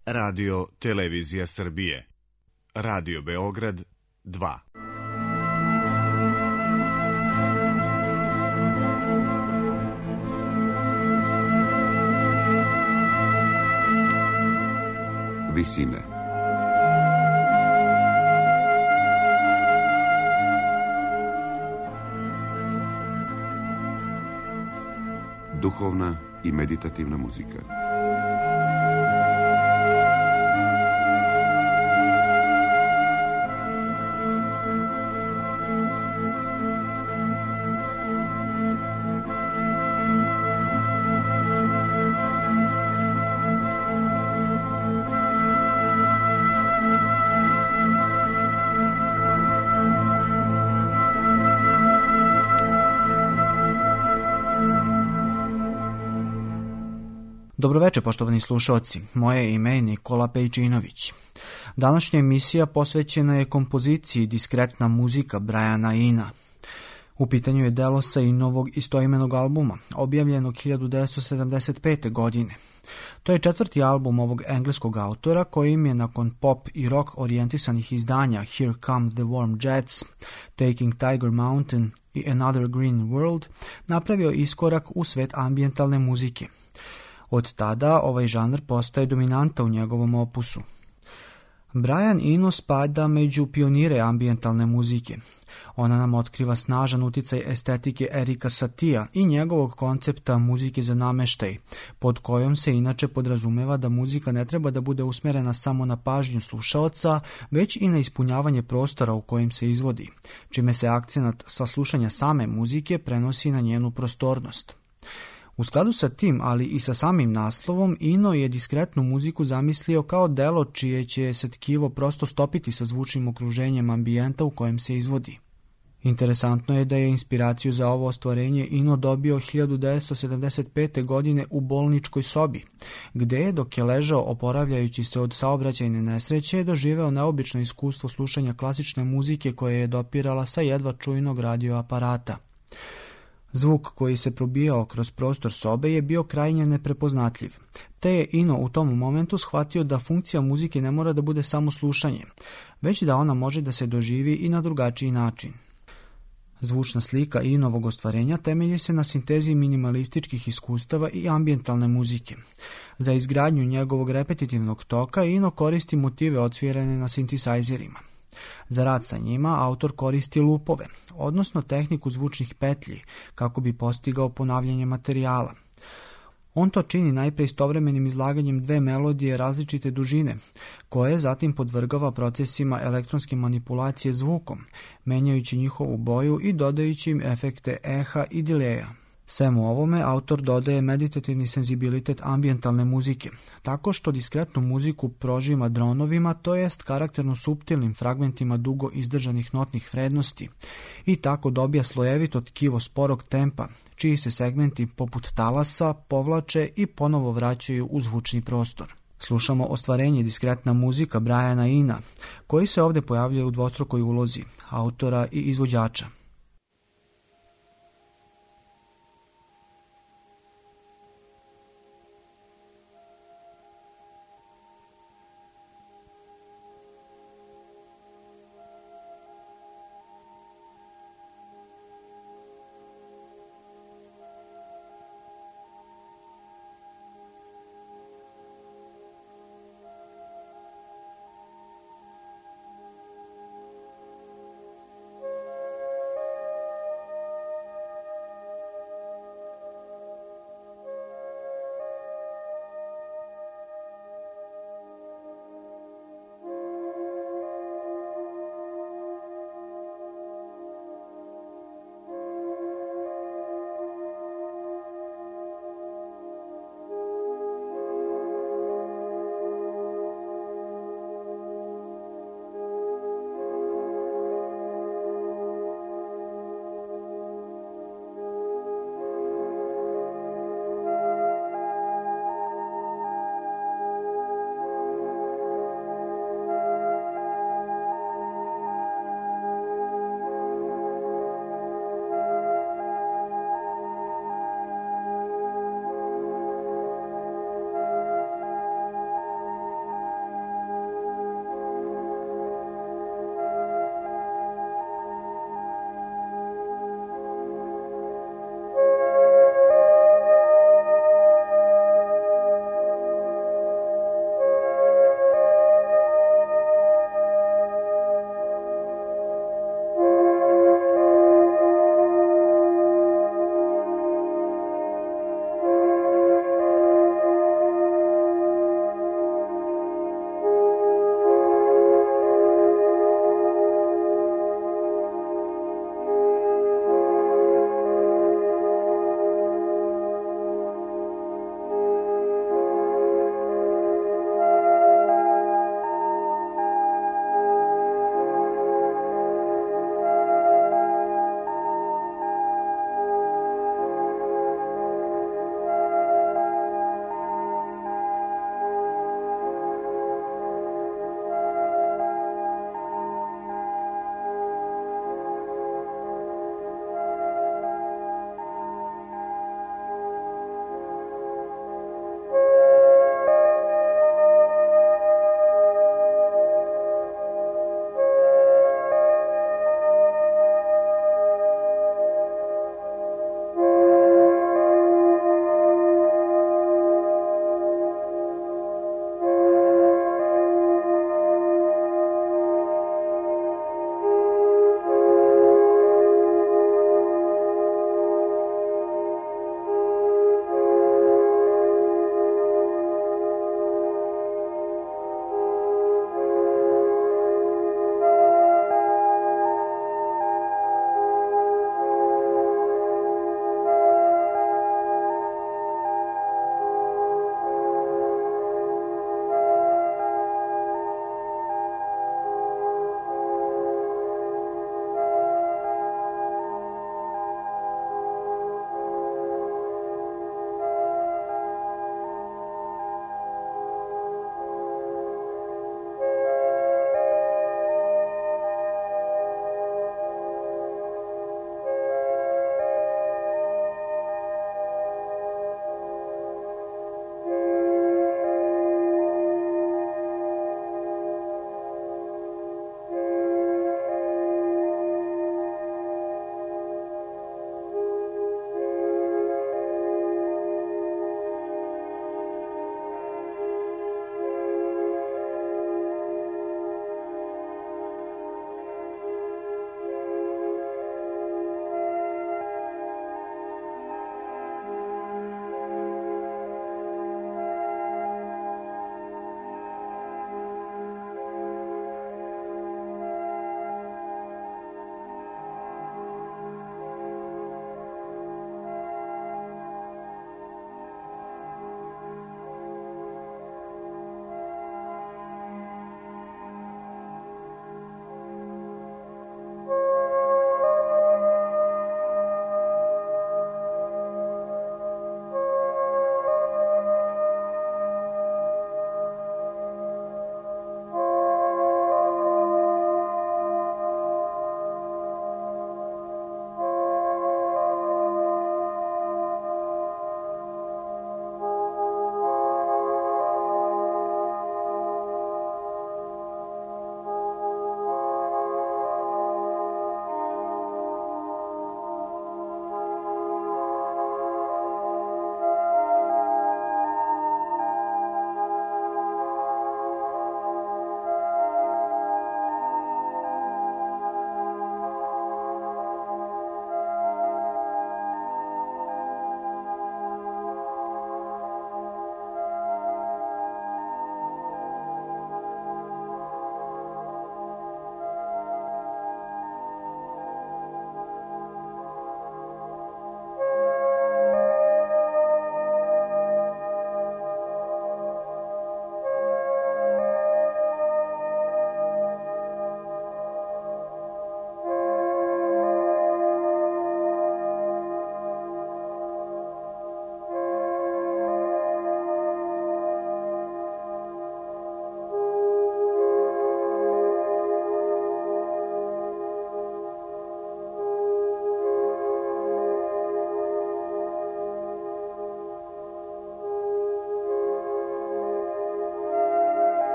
Radio Televizija Srbije. Radio Beograd 2. Visine. Duhovna i meditativna muzika. Dobroveče, poštovani slušaoci. Moje ime je Nikola Pejčinović. Današnja emisija posvećena je kompoziciji Diskretna muzika Briana Ena. U pitanju je delo sa Enovog istoimenog albuma, objavljenog 1975. godine. To je četvrti album ovog engleskog autora, kojim je nakon pop i rock orijentisanih izdanja Here Come the Warm Jets, Taking Tiger Mountain i Another Green World napravio iskorak u svet ambijentalne muzike. Od tada ovaj žanr postaje dominanta u njegovom opusu. Brian Eno spada među pionire ambijentalne muzike. Ona nam otkriva snažan uticaj estetike Erika Satija i njegovog koncepta muzike za nameštaj, pod kojom se inače podrazumeva da muzika ne treba da bude usmjerena samo na pažnju slušaoca, već i na ispunjavanje prostora u kojim se izvodi, čime se akcenat sa slušanja same muzike prenosi na njenu prostornost. U skladu sa tim, ali i sa samim naslovom, Eno je diskretnu muziku zamislio kao delo čije će se tkivo prosto stopiti sa zvučnim okruženjem ambijenta u kojem se izvodi. Interesantno je da je inspiraciju za ovo ostvarenje Eno dobio 1975. godine u bolničkoj sobi, gde je, dok je ležao oporavljajući se od saobraćajne nesreće, doživeo neobično iskustvo slušanja klasične muzike koje je dopirala sa jedva čujnog radio aparata. Zvuk koji se probijao kroz prostor sobe je bio krajnje neprepoznatljiv, te je Eno u tom momentu shvatio da funkcija muzike ne mora da bude samo slušanje, već da ona može da se doživi i na drugačiji način. Zvučna slika Enovog ostvarenja temelji se na sintezi minimalističkih iskustava i ambijentalne muzike. Za izgradnju njegovog repetitivnog toka Eno koristi motive odsvirane na sintisajzerima. Za rad sa njima autor koristi lupove, odnosno tehniku zvučnih petlji, kako bi postigao ponavljanje materijala. On to čini najpre istovremenim izlaganjem dve melodije različite dužine, koje zatim podvrgava procesima elektronske manipulacije zvukom, menjajući njihovu boju i dodajući im efekte eha i dileja. Svemu ovome autor dodaje meditativni senzibilitet ambijentalne muzike, tako što diskretnu muziku prožima dronovima, to jest karakterno suptilnim fragmentima dugo izdržanih notnih vrednosti, i tako dobija slojevito tkivo sporog tempa, čiji se segmenti poput talasa povlače i ponovo vraćaju u zvučni prostor. Slušamo ostvarenje Diskretna muzika Briana Ena, koji se ovdje pojavljuje u dvostrukoj ulozi, autora i izvođača.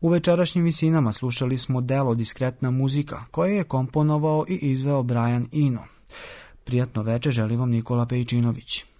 U večerašnjim visinama slušali smo delo Diskretna muzika, koje je komponovao i izveo Brian Eno. Prijatno veče želi vam Nikola Pejčinović.